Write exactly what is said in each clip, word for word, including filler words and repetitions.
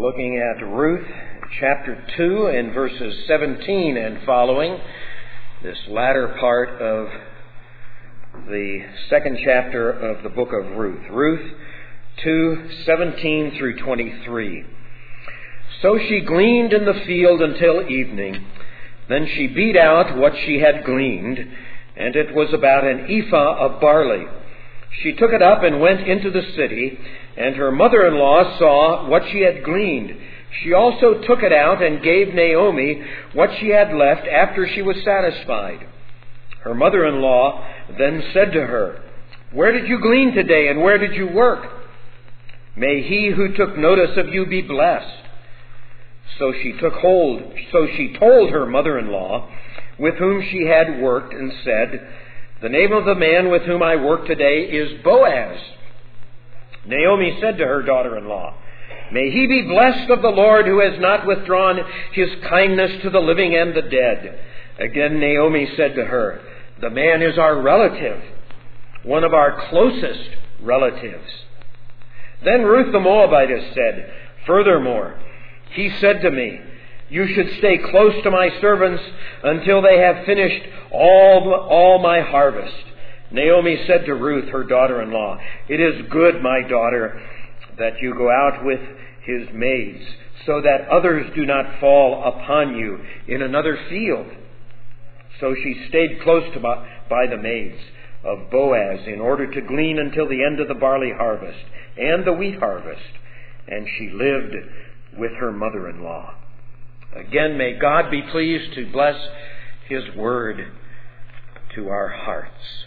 We're looking at Ruth chapter two and verses seventeen and following, this latter part of the second chapter of the book of Ruth. Ruth two, seventeen through twenty-three. So she gleaned in the field until evening. Then she beat out what she had gleaned, and it was about an ephah of barley. She took it up and went into the city, and her mother-in-law saw what she had gleaned. She also took it out and gave Naomi what she had left after she was satisfied. Her mother-in-law then said to her, "Where did you glean today, and where did you work? May he who took notice of you be blessed." So she took hold, so she told her mother-in-law, with whom she had worked, and said, "The name of the man with whom I work today is Boaz." Naomi said to her daughter-in-law, "May he be blessed of the Lord, who has not withdrawn his kindness to the living and the dead." Again Naomi said to her, "The man is our relative, one of our closest relatives." Then Ruth the Moabitess said, "Furthermore, he said to me, 'You should stay close to my servants until they have finished all, all my harvest.'" Naomi said to Ruth, her daughter-in-law, "It is good, my daughter, that you go out with his maids, so that others do not fall upon you in another field." So she stayed close to by, by the maids of Boaz in order to glean until the end of the barley harvest and the wheat harvest, and she lived with her mother-in-law. Again, may God be pleased to bless his word to our hearts.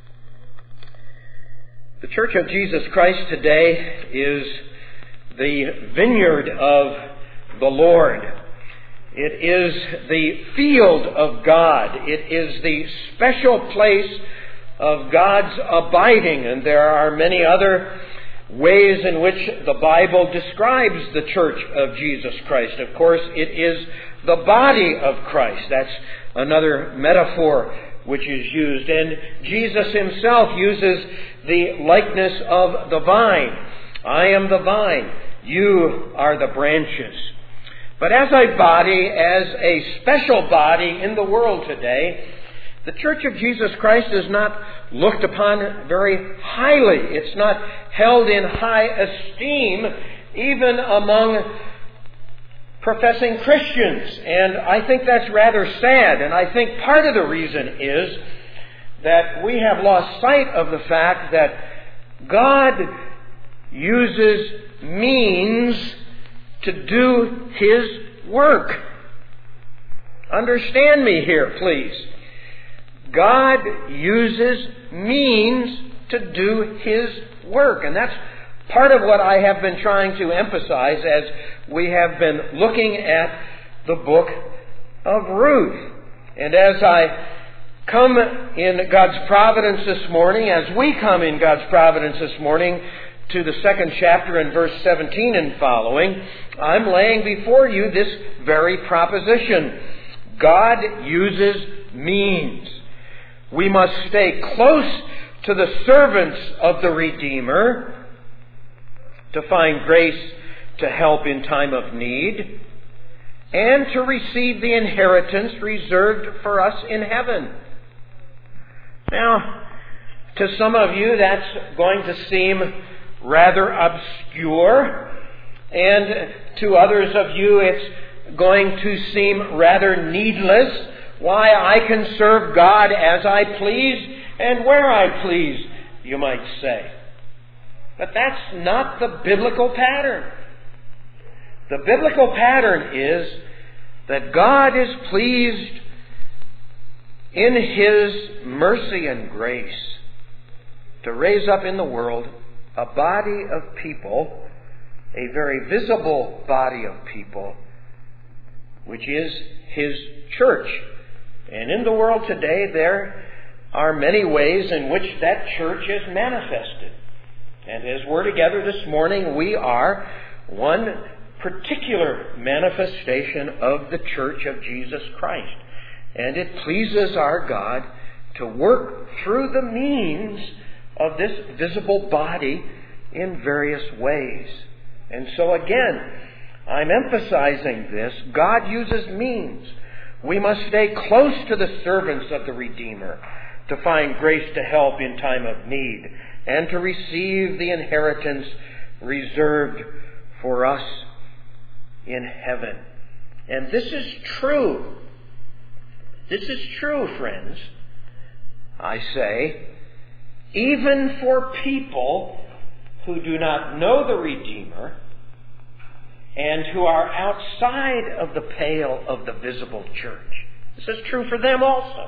The Church of Jesus Christ today is the vineyard of the Lord. It is the field of God. It is the special place of God's abiding. And there are many other ways in which the Bible describes the Church of Jesus Christ. Of course, it is the body of Christ. That's another metaphor which is used. And Jesus himself uses the likeness of the vine. "I am the vine, you are the branches." But as a body, as a special body in the world today, the Church of Jesus Christ is not looked upon very highly. It's not held in high esteem, even among professing Christians. And I think that's rather sad. And I think part of the reason is that we have lost sight of the fact that God uses means to do his work. Understand me here, please. God uses means to do his work. And that's part of what I have been trying to emphasize as we have been looking at the book of Ruth. And as I come in God's providence this morning, as we come in God's providence this morning to the second chapter in verse seventeen and following, I'm laying before you this very proposition. God uses means. We must stay close to the servants of the Redeemer to find grace to help in time of need and to receive the inheritance reserved for us in heaven. Now, to some of you that's going to seem rather obscure, and to others of you it's going to seem rather needless. Why, I can serve God as I please and where I please, you might say. But that's not the biblical pattern. The biblical pattern is that God is pleased in his mercy and grace to raise up in the world a body of people, a very visible body of people, which is his church. And in the world today, there are many ways in which that church is manifested. And as we're together this morning, we are one particular manifestation of the Church of Jesus Christ. And it pleases our God to work through the means of this visible body in various ways. And so again, I'm emphasizing this. God uses means. We must stay close to the servants of the Redeemer to find grace to help in time of need and to receive the inheritance reserved for us in heaven. And this is true. This is true, friends. I say, even for people who do not know the Redeemer and who are outside of the pale of the visible church. This is true for them also.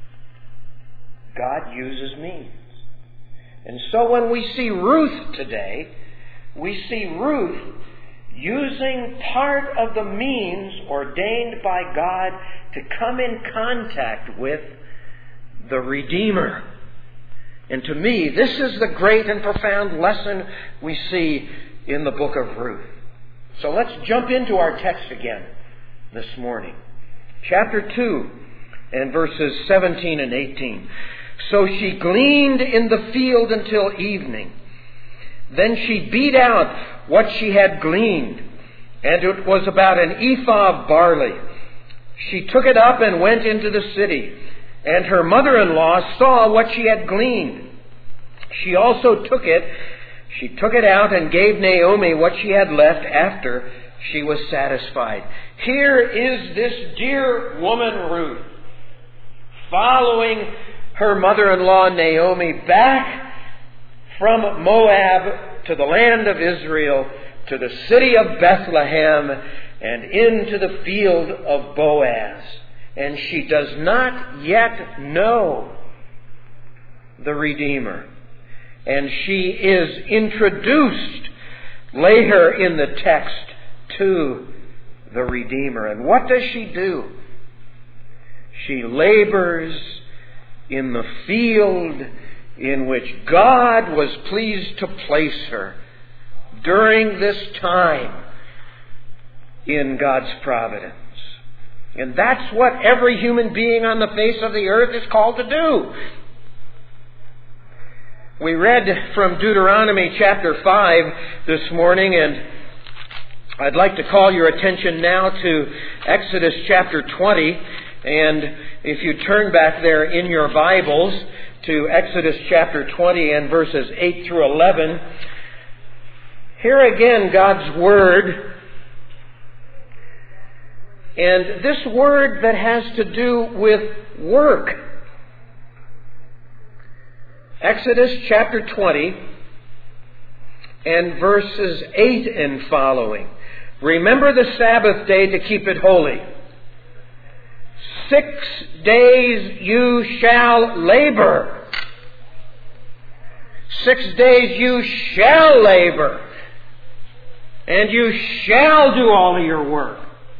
God uses means. And so when we see Ruth today, we see Ruth using part of the means ordained by God to come in contact with the Redeemer. And to me, this is the great and profound lesson we see in the book of Ruth. So let's jump into our text again this morning. Chapter two and verses seventeen and eighteen. So she gleaned in the field until evening. Then she beat out what she had gleaned, and it was about an ephah of barley. She took it up and went into the city, and her mother-in-law saw what she had gleaned. She also took it, she took it out and gave Naomi what she had left after she was satisfied. Here is this dear woman Ruth, following her mother-in-law Naomi back from Moab to the land of Israel, to the city of Bethlehem, and into the field of Boaz. And she does not yet know the Redeemer. And she is introduced later in the text to the Redeemer. And what does she do? She labors in the field in which God was pleased to place her during this time in God's providence. And that's what every human being on the face of the earth is called to do. We read from Deuteronomy chapter five this morning, and I'd like to call your attention now to Exodus chapter twenty. And if you turn back there in your Bibles to Exodus chapter twenty and verses eight through eleven, here again God's Word. And this word that has to do with work. Exodus chapter twenty and verses eight and following. Remember the Sabbath day to keep it holy. Six days you shall labor. Six days you shall labor. And you shall do all of your work.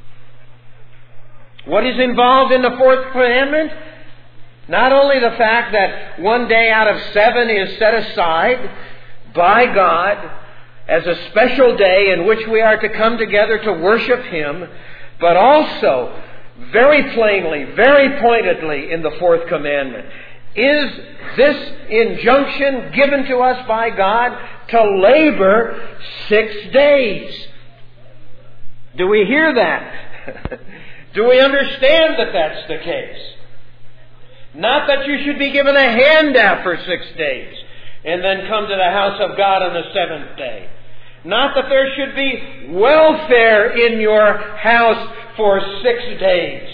What is involved in the fourth commandment? Not only the fact that one day out of seven is set aside by God as a special day in which we are to come together to worship Him, but also, very plainly, very pointedly in the fourth commandment, is this injunction given to us by God to labor six days. Do we hear that? Do we understand that that's the case? Not that you should be given a handout for six days and then come to the house of God on the seventh day. Not that there should be welfare in your house for six days.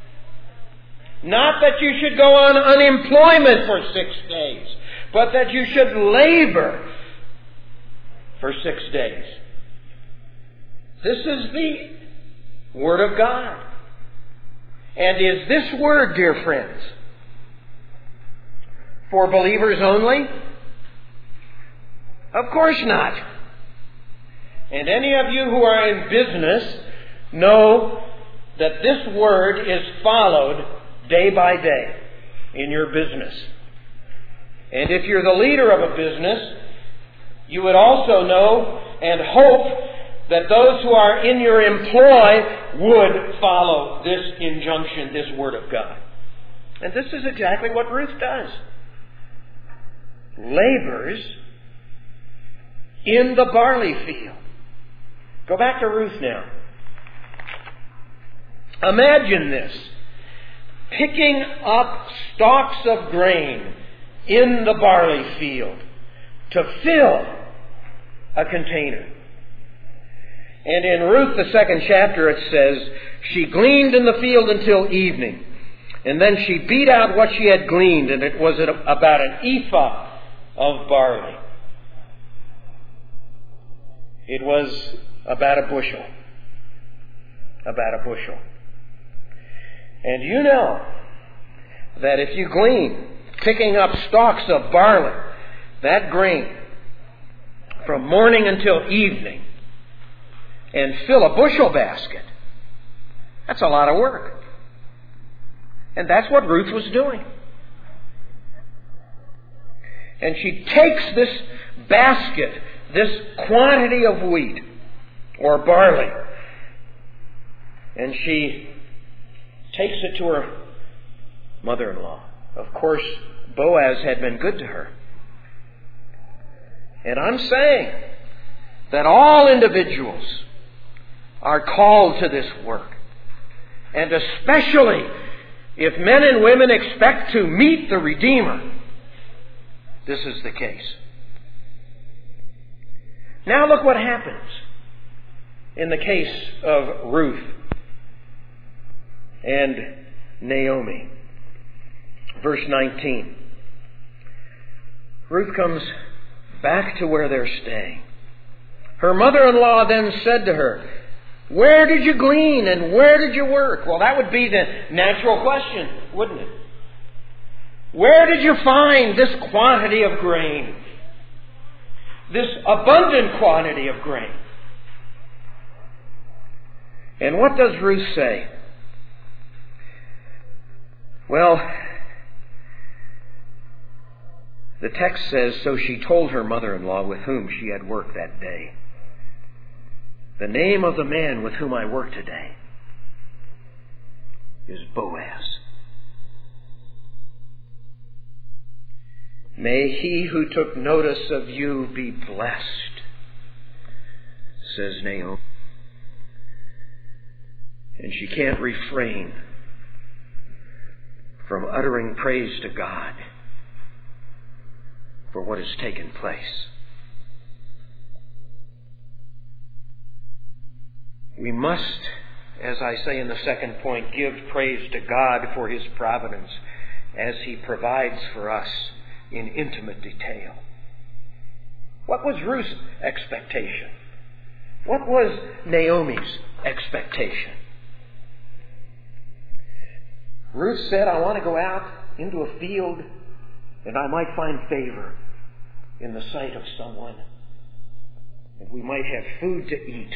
Not that you should go on unemployment for six days, but that you should labor for six days. This is the Word of God. And is this Word, dear friends, for believers only? Of course not. And any of you who are in business know that this Word is followed day by day in your business. And if you're the leader of a business, you would also know and hope that those who are in your employ would follow this injunction, this Word of God. And this is exactly what Ruth does. Labors in the barley field. Go back to Ruth now. Imagine this. Picking up stalks of grain in the barley field to fill a container. And in Ruth, the second chapter, it says, she gleaned in the field until evening. And then she beat out what she had gleaned, and it was about an ephah of barley. It was about a bushel. About a bushel. And you know that if you glean, picking up stalks of barley, that grain, from morning until evening, and fill a bushel basket, that's a lot of work. And that's what Ruth was doing. And she takes this basket, this quantity of wheat or barley, and she takes it to her mother-in-law. Of course, Boaz had been good to her. And I'm saying that all individuals are called to this work. And especially if men and women expect to meet the Redeemer, this is the case. Now look what happens in the case of Ruth and Naomi. Verse nineteen. Ruth comes back to where they're staying. Her mother-in-law then said to her, where did you glean and where did you work? Well, that would be the natural question, wouldn't it? Where did you find this quantity of grain? This abundant quantity of grain? And what does Ruth say? Well, the text says, so she told her mother-in-law with whom she had worked that day. The name of the man with whom I work today is Boaz. May he who took notice of you be blessed, says Naomi. And she can't refrain from uttering praise to God for what has taken place. We must, as I say in the second point, give praise to God for His providence as He provides for us in intimate detail. What was Ruth's expectation? What was Naomi's expectation? Ruth said, I want to go out into a field and I might find favor in the sight of someone. And we might have food to eat.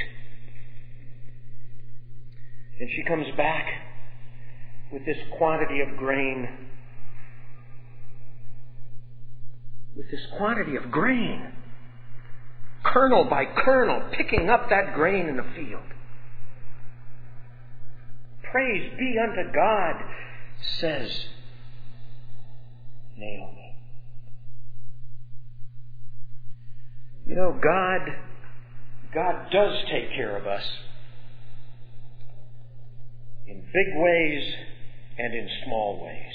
And she comes back with this quantity of grain. With this quantity of grain. Kernel by kernel, picking up that grain in the field. Praise be unto God, says Naomi. You know, God, God does take care of us in big ways and in small ways.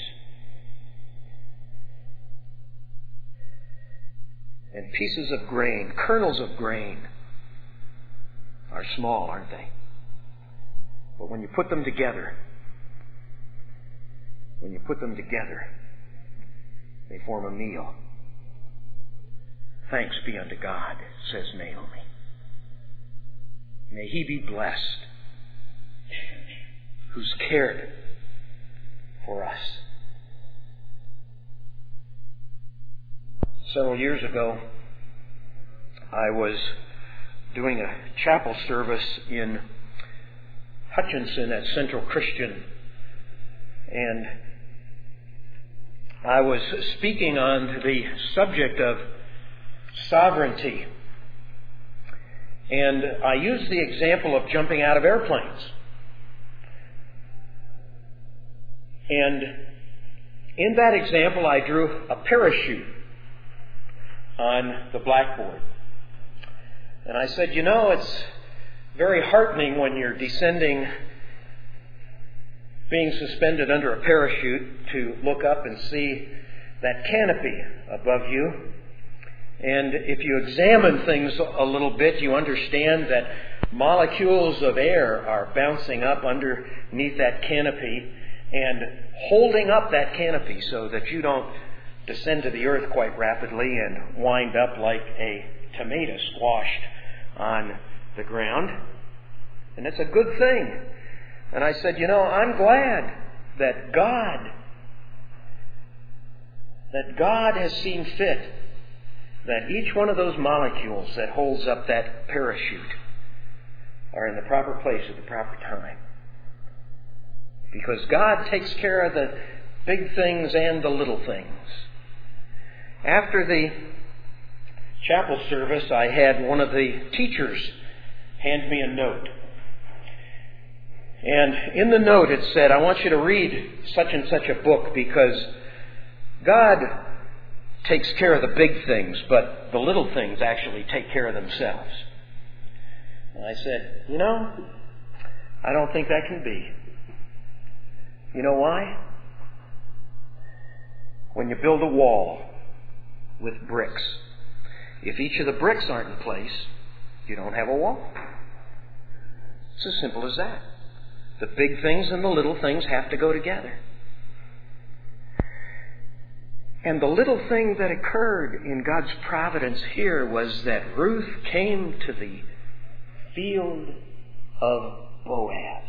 And pieces of grain, kernels of grain, are small, aren't they? But when you put them together, when you put them together, they form a meal. Thanks be unto God, says Naomi. May He be blessed who's cared for us. Several years ago, I was doing a chapel service in Hutchinson at Central Christian, and I was speaking on the subject of sovereignty. And I used the example of jumping out of airplanes. And in that example, I drew a parachute on the blackboard. And I said, you know, it's very heartening when you're descending, being suspended under a parachute, to look up and see that canopy above you. And if you examine things a little bit, you understand that molecules of air are bouncing up underneath that canopy and holding up that canopy so that you don't descend to the earth quite rapidly and wind up like a tomato squashed on the ground. And it's a good thing. And I said, you know, I'm glad that God, that God has seen fit that each one of those molecules that holds up that parachute are in the proper place at the proper time. Because God takes care of the big things and the little things. After the chapel service, I had one of the teachers hand me a note. And in the note it said, I want you to read such and such a book because God takes care of the big things, but the little things actually take care of themselves. And I said, you know, I don't think that can be. You know why? When you build a wall with bricks, if each of the bricks aren't in place, you don't have a wall. It's as simple as that. The big things and the little things have to go together. And the little thing that occurred in God's providence here was that Ruth came to the field of Boaz.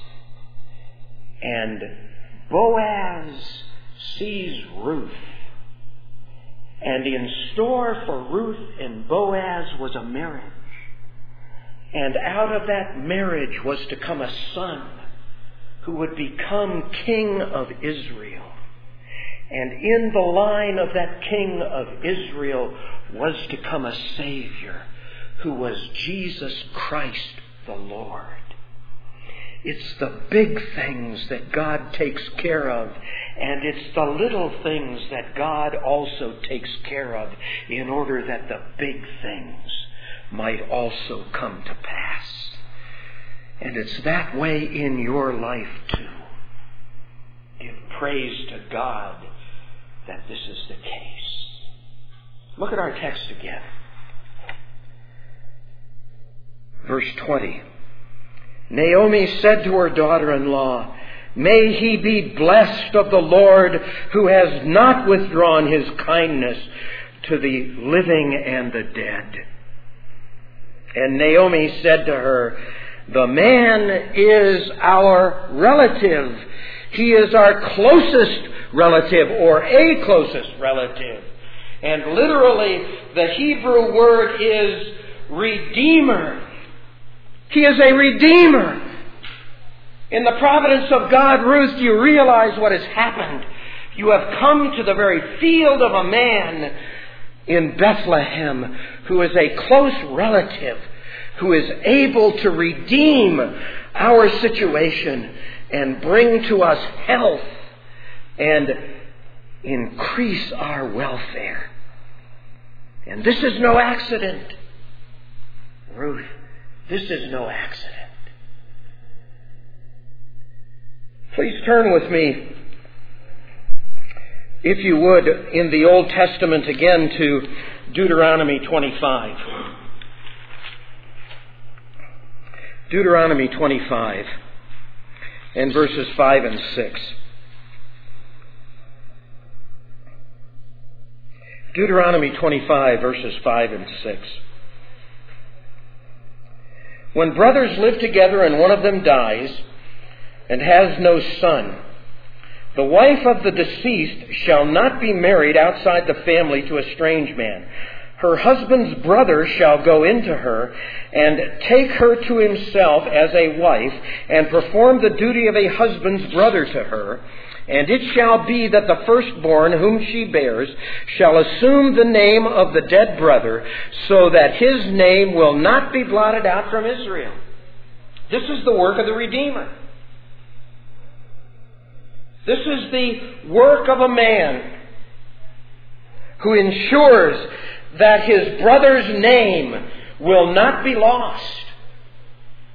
And Boaz sees Ruth. And in store for Ruth and Boaz was a marriage. And out of that marriage was to come a son who would become king of Israel. And in the line of that king of Israel was to come a Savior who was Jesus Christ the Lord. It's the big things that God takes care of, and it's the little things that God also takes care of in order that the big things might also come to pass. And it's that way in your life too. Give praise to God that this is the case. Look at our text again. Verse twenty. Naomi said to her daughter-in-law, "May he be blessed of the Lord, who has not withdrawn his kindness to the living and the dead." And Naomi said to her, "The man is our relative. He is our closest relative, or a closest relative." And literally, the Hebrew word is redeemer. He is a redeemer. In the providence of God, Ruth, do you realize what has happened? You have come to the very field of a man in Bethlehem who is a close relative, who is able to redeem our situation and bring to us health and increase our welfare. And this is no accident, Ruth. This is no accident. Please turn with me, if you would, in the Old Testament again to Deuteronomy twenty-five. Deuteronomy twenty-five and verses five and six. Deuteronomy twenty-five, verses five and six. When brothers live together and one of them dies and has no son, the wife of the deceased shall not be married outside the family to a strange man. Her husband's brother shall go into her and take her to himself as a wife and perform the duty of a husband's brother to her. And it shall be that the firstborn whom she bears shall assume the name of the dead brother, so that his name will not be blotted out from Israel. This is the work of the Redeemer. This is the work of a man who ensures that his brother's name will not be lost.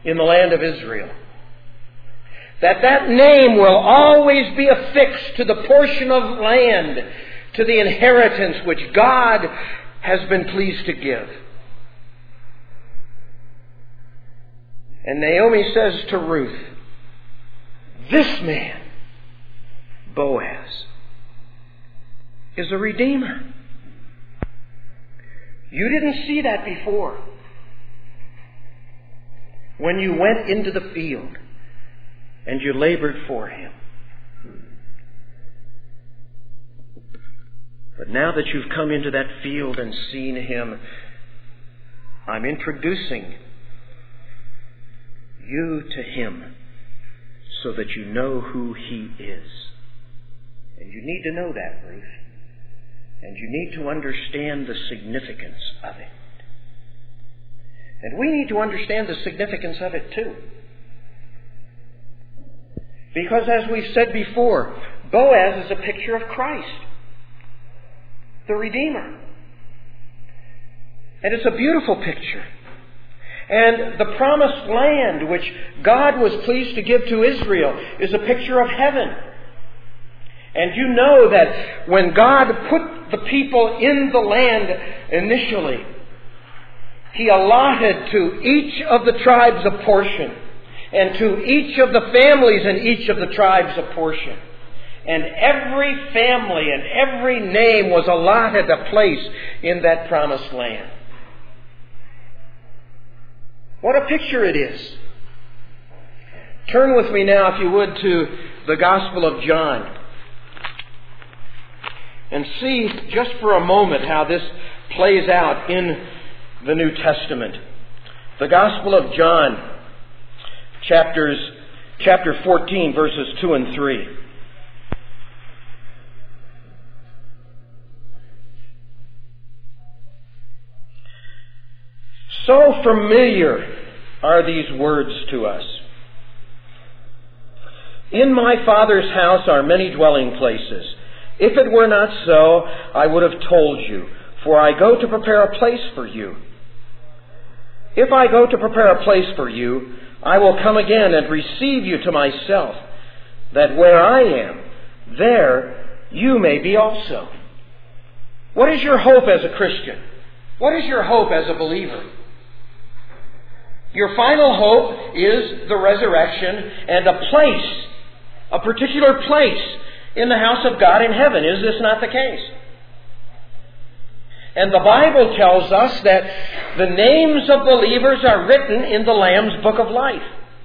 in the land of Israel. That that name will always be affixed to the portion of land, to the inheritance which God has been pleased to give. And Naomi says to Ruth, this man, Boaz, is a redeemer. You didn't see that before. When you went into the field and you labored for him. But now that you've come into that field and seen him, I'm introducing you to him so that you know who he is. And you need to know that, Ruth. And you need to understand the significance of it. And we need to understand the significance of it too. Because as we've said before, Boaz is a picture of Christ, the Redeemer. And it's a beautiful picture. And the promised land which God was pleased to give to Israel is a picture of heaven. And you know that when God put the people in the land initially, He allotted to each of the tribes a portion, and to each of the families in each of the tribes a portion. And every family and every name was allotted a place in that promised land. What a picture it is. Turn with me now, if you would, to the Gospel of John. And see just for a moment how this plays out in the New Testament. The Gospel of John, chapters, chapter fourteen, verses two and three. So familiar are these words to us. In my Father's house are many dwelling places. If it were not so, I would have told you, for I go to prepare a place for you. If I go to prepare a place for you, I will come again and receive you to myself, that where I am, there you may be also. What is your hope as a Christian? What is your hope as a believer? Your final hope is the resurrection and a place, a particular place in the house of God in heaven. Is this not the case? And the Bible tells us that the names of believers are written in the Lamb's Book of Life.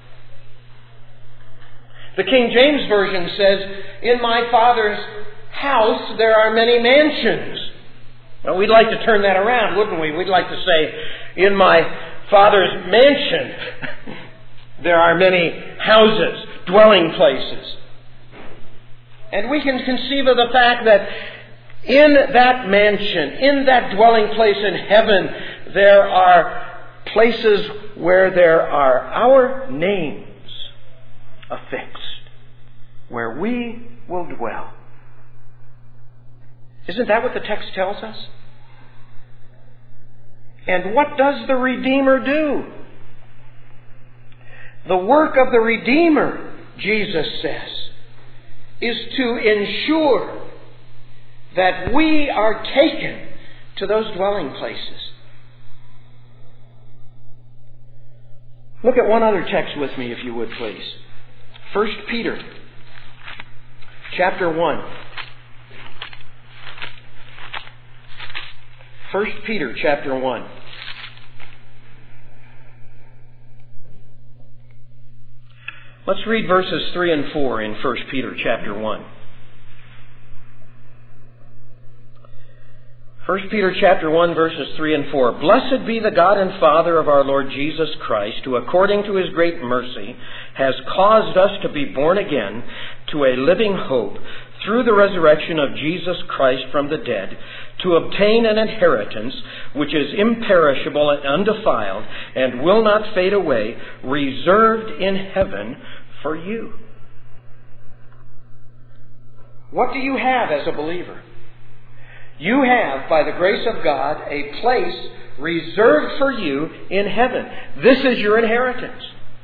The King James Version says, in my Father's house there are many mansions. Well, we'd like to turn that around, wouldn't we? We'd like to say, in my Father's mansion there are many houses, dwelling places. And we can conceive of the fact that in that mansion, in that dwelling place in heaven, there are places where there are our names affixed, where we will dwell. Isn't that what the text tells us? And what does the Redeemer do? The work of the Redeemer, Jesus says, is to ensure that we are taken to those dwelling places. Look at one other text with me, if you would, please. First Peter, chapter one. First Peter, chapter one. Let's read verses three and four in First Peter, chapter one. First Peter chapter one, verses three and four. Blessed be the God and Father of our Lord Jesus Christ, who according to His great mercy has caused us to be born again to a living hope through the resurrection of Jesus Christ from the dead, to obtain an inheritance which is imperishable and undefiled and will not fade away, reserved in heaven for you. What do you have as a believer? You have, by the grace of God, a place reserved for you in heaven. This is your inheritance.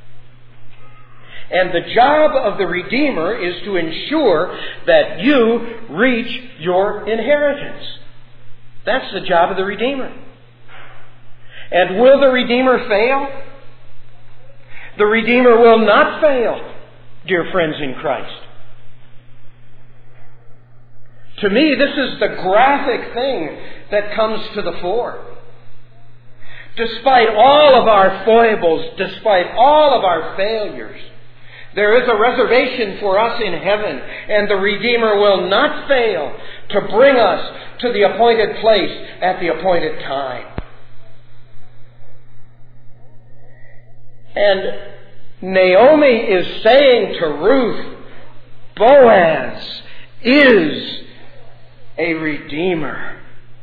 And the job of the Redeemer is to ensure that you reach your inheritance. That's the job of the Redeemer. And will the Redeemer fail? The Redeemer will not fail, dear friends in Christ. To me, this is the graphic thing that comes to the fore. Despite all of our foibles, despite all of our failures, there is a reservation for us in heaven, and the Redeemer will not fail to bring us to the appointed place at the appointed time. And Naomi is saying to Ruth, Boaz is a Redeemer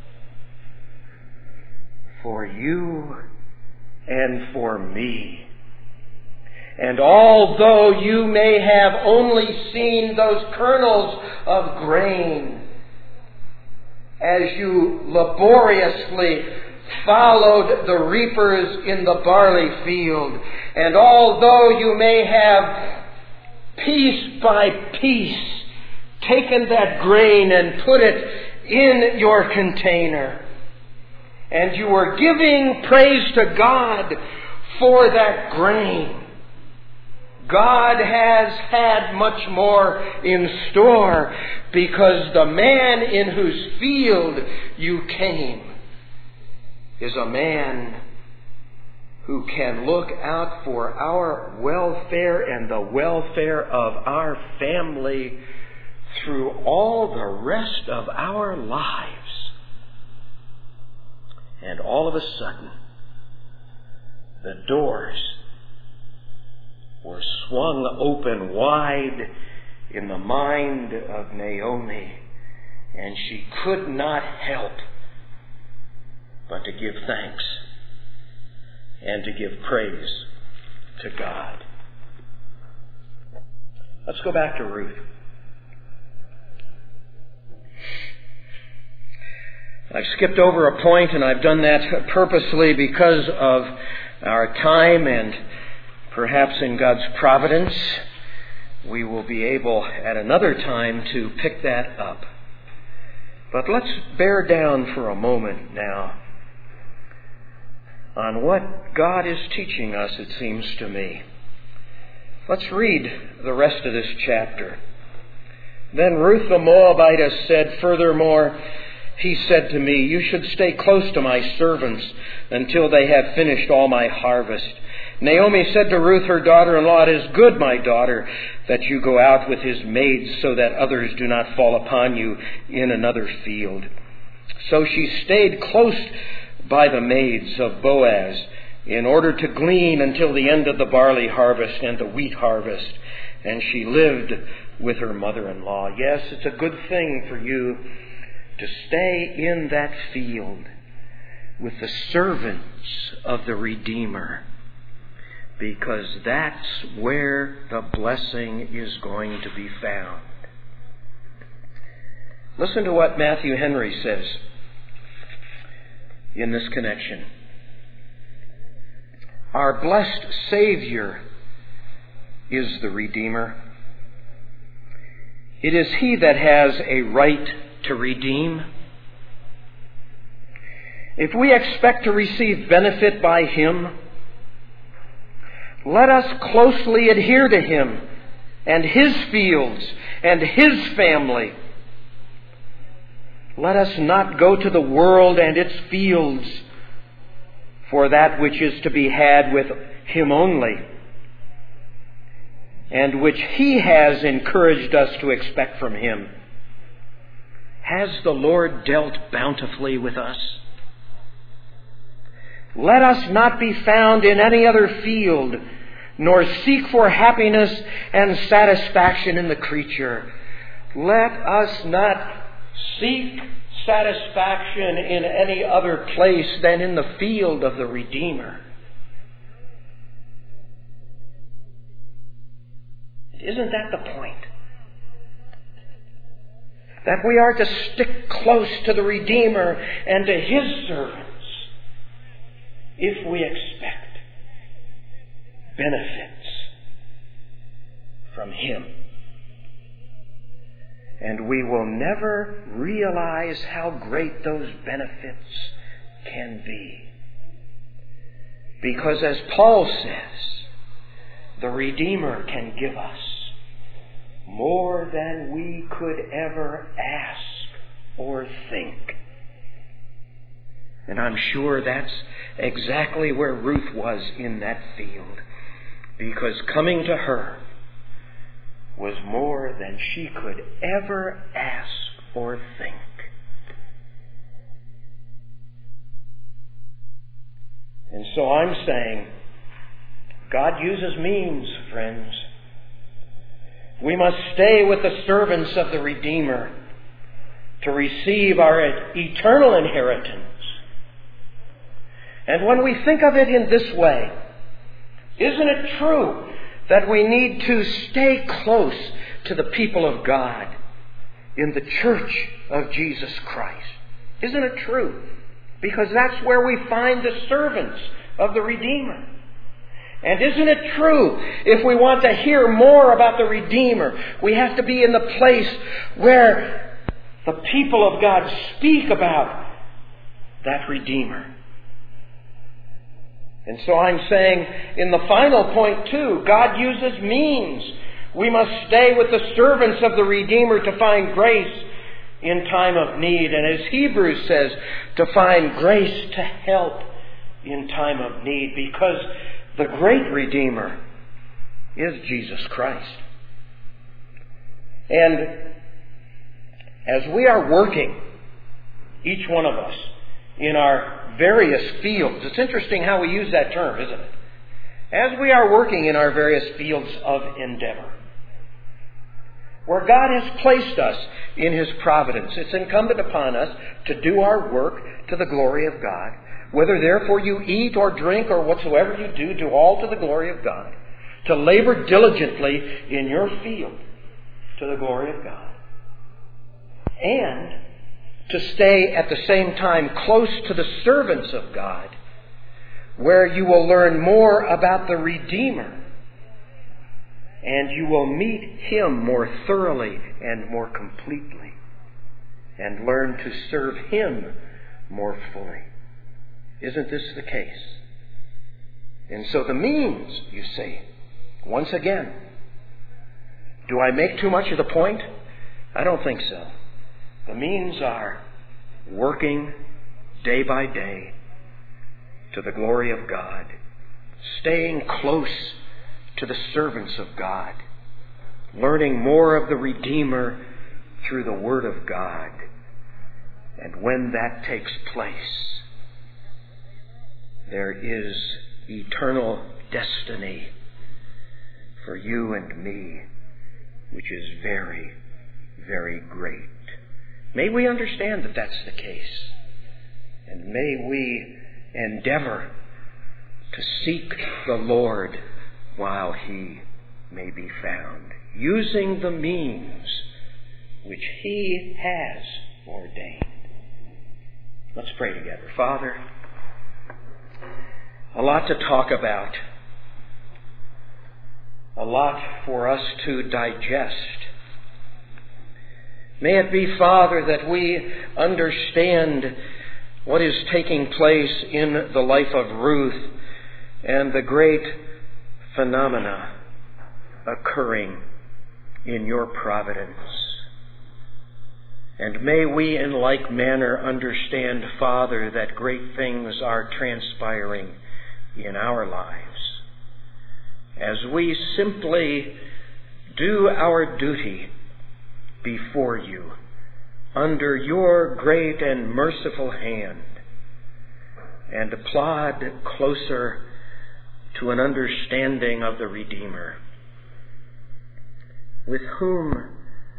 for you and for me. And although you may have only seen those kernels of grain as you laboriously followed the reapers in the barley field, and although you may have piece by piece taken that grain and put it in your container, and you were giving praise to God for that grain, God has had much more in store, because the man in whose field you came is a man who can look out for our welfare and the welfare of our family through all the rest of our lives. And all of a sudden, the doors were swung open wide in the mind of Naomi, and she could not help but to give thanks and to give praise to God. Let's go back to Ruth. I've skipped over a point, and I've done that purposely because of our time, and perhaps in God's providence we will be able at another time to pick that up. But let's bear down for a moment now on what God is teaching us, it seems to me. Let's read the rest of this chapter. Then Ruth the Moabitess said, "Furthermore, he said to me, you should stay close to my servants until they have finished all my harvest." Naomi said to Ruth, her daughter-in-law, "It is good, my daughter, that you go out with his maids, so that others do not fall upon you in another field." So she stayed close by the maids of Boaz in order to glean until the end of the barley harvest and the wheat harvest. And she lived with her mother-in-law. Yes, it's a good thing for you to stay in that field with the servants of the Redeemer, because that's where the blessing is going to be found. Listen to what Matthew Henry says in this connection. Our blessed Savior is the Redeemer. It is He that has a right to redeem. If we expect to receive benefit by Him, let us closely adhere to Him and His fields and His family. Let us not go to the world and its fields for that which is to be had with Him only, and which He has encouraged us to expect from Him. Has the Lord dealt bountifully with us? Let us not be found in any other field, nor seek for happiness and satisfaction in the creature. Let us not seek satisfaction in any other place than in the field of the Redeemer. Isn't that the point? That we are to stick close to the Redeemer and to His servants if we expect benefits from Him. And we will never realize how great those benefits can be. Because as Paul says, the Redeemer can give us more than we could ever ask or think. And I'm sure that's exactly where Ruth was in that field. Because coming to her was more than she could ever ask or think. And so I'm saying, God uses means, friends. We must stay with the servants of the Redeemer to receive our eternal inheritance. And when we think of it in this way, isn't it true that we need to stay close to the people of God in the church of Jesus Christ? Isn't it true? Because that's where we find the servants of the Redeemer. And isn't it true, if we want to hear more about the Redeemer, we have to be in the place where the people of God speak about that Redeemer. And so I'm saying, in the final point too, God uses means. We must stay with the servants of the Redeemer to find grace in time of need. And as Hebrews says, to find grace to help in time of need. Because the great Redeemer is Jesus Christ. And as we are working, each one of us, in our various fields, it's interesting how we use that term, isn't it? As we are working in our various fields of endeavor, where God has placed us in His providence, it's incumbent upon us to do our work to the glory of God. Whether therefore you eat or drink or whatsoever you do, do all to the glory of God. To labor diligently in your field to the glory of God. And to stay at the same time close to the servants of God, where you will learn more about the Redeemer. And you will meet Him more thoroughly and more completely. And learn to serve Him more fully. Isn't this the case? And so the means, you see, once again, do I make too much of the point? I don't think so. The means are working day by day to the glory of God, staying close to the servants of God, learning more of the Redeemer through the Word of God. And when that takes place, there is eternal destiny for you and me, which is very, very great. May we understand that that's the case. And may we endeavor to seek the Lord while He may be found, using the means which He has ordained. Let's pray together. Father, a lot to talk about. A lot for us to digest. May it be, Father, that we understand what is taking place in the life of Ruth and the great phenomena occurring in your providence. And may we in like manner understand, Father, that great things are transpiring in our lives as we simply do our duty before you under your great and merciful hand and plod closer to an understanding of the Redeemer, with whom,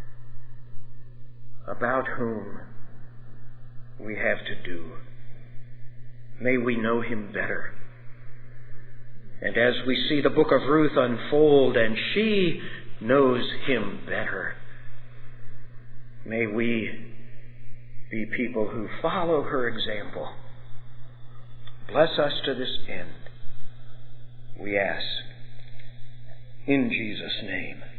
about whom we have to do. May we know Him better. And as we see the book of Ruth unfold and she knows Him better, may we be people who follow her example. Bless us to this end, we ask, in Jesus' name.